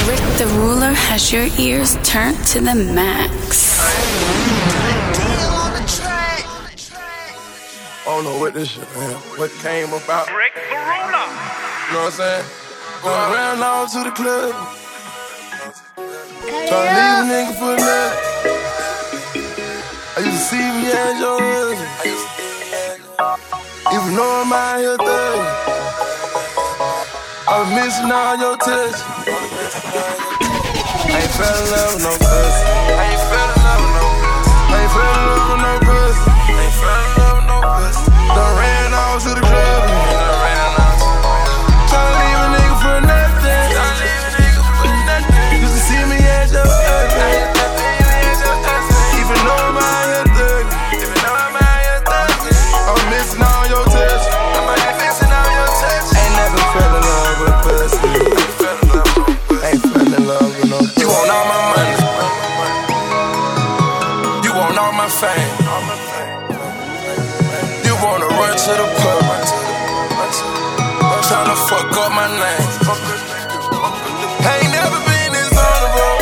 Rick the Ruler has your ears turned to the max. I don't know what this shit, man. What came about? Rick the Ruler. You know what I'm saying? Going around all to the club. Tryna leave a nigga for another. I used to see me as your husband. Even though I'm out here thugging, I was missing all your touch. I ain't fell in love with no pussy. I ain't fell in love with no pussy. I ain't fell in love with no pussy. I ain't fell in love with no pussy. Done ran off to the club. Done ran off. Tryna leave a nigga for nothing. Tryna leave a nigga for nothing. Used to see me as your husband. Even though I'm out here thugging. Even though I'm out here thugging. I was missing all your touch. I might be missing all your touch. Ain't never fell in love with pussy. Ain't fell in love with no pussy. You want all my money. You want all my fame. You wanna run to the pub. Tryna fuck up my name. I ain't never been this honorable.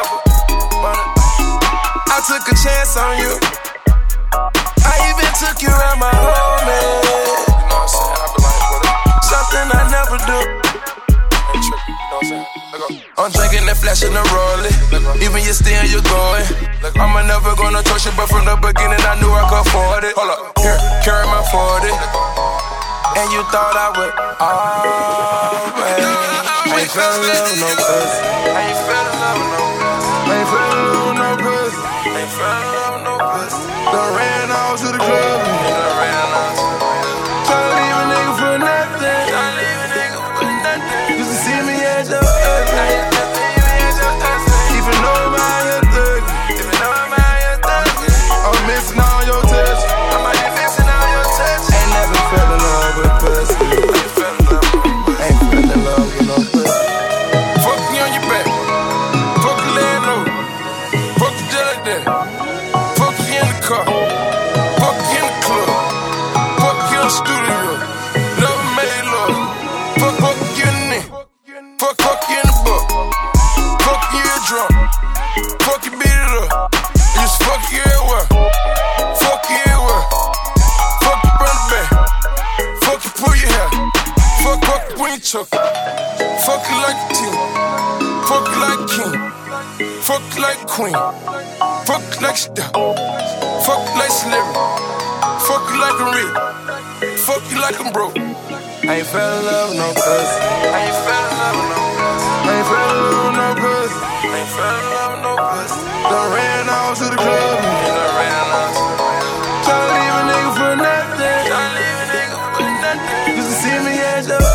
I took a chance on you. I even took you around my home, man. You know what I'm saying? I be like, what? Something I never do. Ain't tripping, you know what I'm saying? I'm drinking that flash in the rollie. Even you still, you're going. I'm never gonna trust you, but from the beginning I knew I could afford it. Hold up, here, carry my 40. And you thought I would, man. I ain't fell in love with no pussy. I ain't fell in love with no pussy. I ain't fell in love with no pussy. I ain't fell in love with no pussy. Done ran off to the club. Done ran off. Tryna leave a nigga for nothing. Tryna leave a nigga for nothing. Used to see me as your husband. Even though I'm out here thugging. Even though I'm out here thugging. I'm missing all your touch. I might be missing all your touch. Ain't never fell in love with pussy. Ain't fell in love with no pussy. Fuck me on your back. Fuck the landlord. Fuck the judge there. Fuck you in the car. Fuck you in the club. Fuck you in the studio. Never made love. Fuck you in the fuck you in the book. Fuck you in drunk. Fuck you beat it up. Just fuck you everywhere. Fuck you everywhere. Fuck you run the back. Fuck you pull your hair. Fuck you when you choke. Fuck you like a team. Fuck you like a king. Fuck you like a queen. Fuck you like a star. Fuck you like celebrity. Fuck you like a rich. Fuck you like I'm broke. I ain't fell in love with no pussy. I ain't fell in love with no pussy. I ain't fell in love with no pussy. I ain't fell in love with no pussy. Done ran off to the club. Done ran off. Tryna leave a nigga for nothing. Tryna leave a nigga for nothing. Used to see me as your